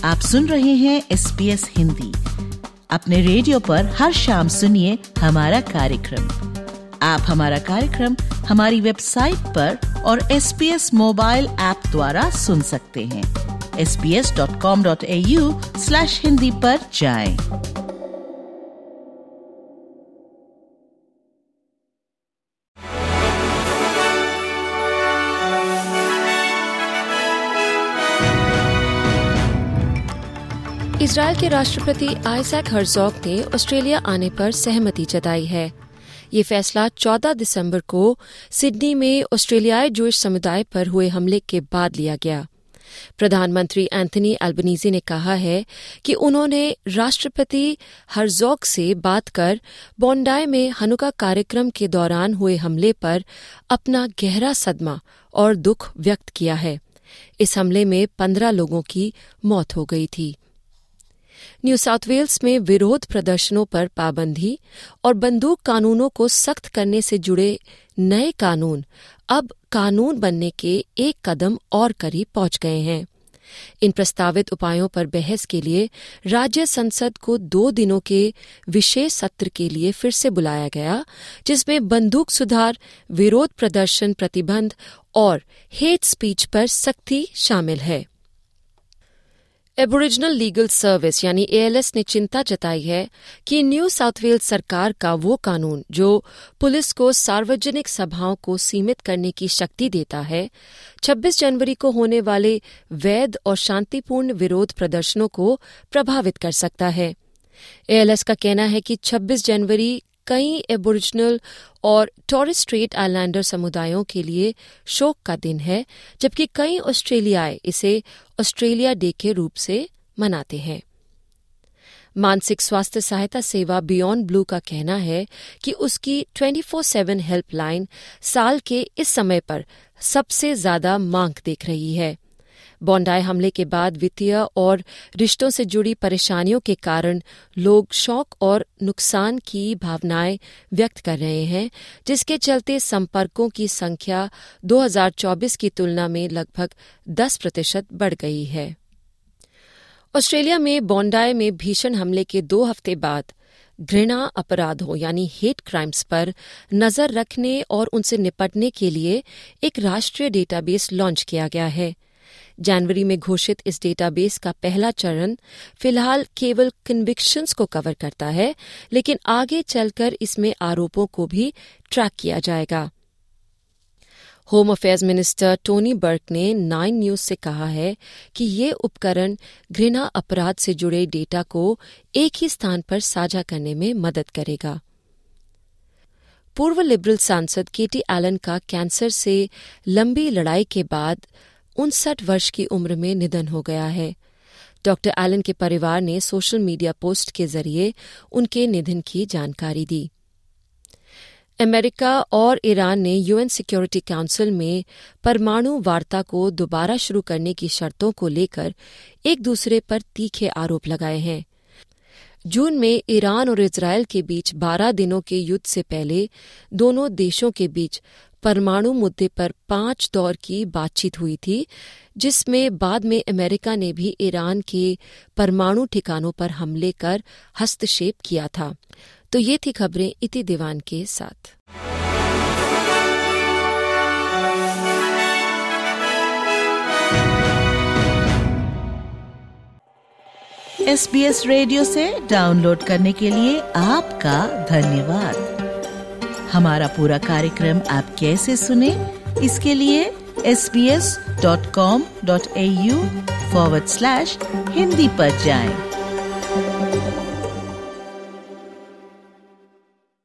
आप सुन रहे हैं SBS हिंदी। अपने रेडियो पर हर शाम सुनिए हमारा कार्यक्रम। आप हमारा कार्यक्रम हमारी वेबसाइट पर और SBS मोबाइल ऐप द्वारा सुन सकते हैं। sbs.com.au/hindi पर जाएं। इजरायल के राष्ट्रपति आइजैक हर्जोग ने ऑस्ट्रेलिया आने पर सहमति जताई है। ये फैसला 14 दिसंबर को सिडनी में ऑस्ट्रेलियाई जूइश समुदाय पर हुए हमले के बाद लिया गया। प्रधानमंत्री एंथनी एल्बनीज़ी ने कहा है कि उन्होंने राष्ट्रपति हर्जोग से बात कर बॉन्डाई में हनुका कार्यक्रम के दौरान हुए हमले पर अपना गहरा सदमा और दुख व्यक्त किया है। इस हमले में 15 लोगों की मौत हो गई थी। न्यू साउथ वेल्स में विरोध प्रदर्शनों पर पाबंदी और बंदूक कानूनों को सख्त करने से जुड़े नए कानून अब कानून बनने के एक कदम और करीब पहुंच गए हैं। इन प्रस्तावित उपायों पर बहस के लिए राज्य संसद को 2 दिनों के विशेष सत्र के लिए फिर से बुलाया गया, जिसमें बंदूक सुधार, विरोध प्रदर्शन प्रतिबंध और हेट स्पीच पर सख्ती शामिल है। एबोरिजिनल लीगल सर्विस यानी ALS ने चिंता जताई है कि न्यू साउथ वेल्स सरकार का वो कानून जो पुलिस को सार्वजनिक सभाओं को सीमित करने की शक्ति देता है, 26 जनवरी को होने वाले वैध और शांतिपूर्ण विरोध प्रदर्शनों को प्रभावित कर सकता है। ALS का कहना है कि 26 जनवरी कई एबोरिजिनल और टॉरेस स्ट्रेट आइलैंडर समुदायों के लिए शोक का दिन है, जबकि कई ऑस्ट्रेलियाई इसे ऑस्ट्रेलिया डे के रूप से मनाते हैं। मानसिक स्वास्थ्य सहायता सेवा बियॉन्ड ब्लू का कहना है कि उसकी 24/7 हेल्पलाइन साल के इस समय पर सबसे ज्यादा मांग देख रही है। बॉन्डाई हमले के बाद वित्तीय और रिश्तों से जुड़ी परेशानियों के कारण लोग शौक और नुकसान की भावनाएं व्यक्त कर रहे हैं, जिसके चलते संपर्कों की संख्या 2024 की तुलना में लगभग 10% बढ़ गई है। ऑस्ट्रेलिया में बॉन्डाई में भीषण हमले के 2 हफ्ते बाद घृणा अपराधों यानी हेट क्राइम्स पर नजर रखने और उनसे निपटने के लिए एक राष्ट्रीय डेटाबेस लॉन्च किया गया है। जनवरी में घोषित इस डेटाबेस का पहला चरण फिलहाल केवल कन्विक्शंस को कवर करता है, लेकिन आगे चलकर इसमें आरोपों को भी ट्रैक किया जाएगा। Home affairs minister Tony Burke ने 9 न्यूज से कहा है कि ये उपकरण घृणा अपराध से जुड़े डेटा को एक ही स्थान पर साझा करने में मदद करेगा। पूर्व लिबरल सांसद केटी एलन का कैंसर से लंबी लड़ाई के बाद 59 वर्ष की उम्र में निधन हो गया है। डॉक्टर एलन के परिवार ने सोशल मीडिया पोस्ट के जरिए उनके निधन की जानकारी दी। अमेरिका और ईरान ने UN सिक्योरिटी काउंसिल में परमाणु वार्ता को दोबारा शुरू करने की शर्तों को लेकर एक दूसरे पर तीखे आरोप लगाए हैं। जून में ईरान और इजरायल के बीच 12 दिनों के युद्ध से पहले दोनों देशों के बीच परमाणु मुद्दे पर 5 दौर की बातचीत हुई थी, जिसमें बाद में अमेरिका ने भी ईरान के परमाणु ठिकानों पर हमले कर हस्तक्षेप किया था। तो ये थी खबरें इति दीवान के साथ। SBS रेडियो से डाउनलोड करने के लिए आपका धन्यवाद। हमारा पूरा कार्यक्रम आप कैसे सुने, इसके लिए sbs.com.au/hindi पर जाएं।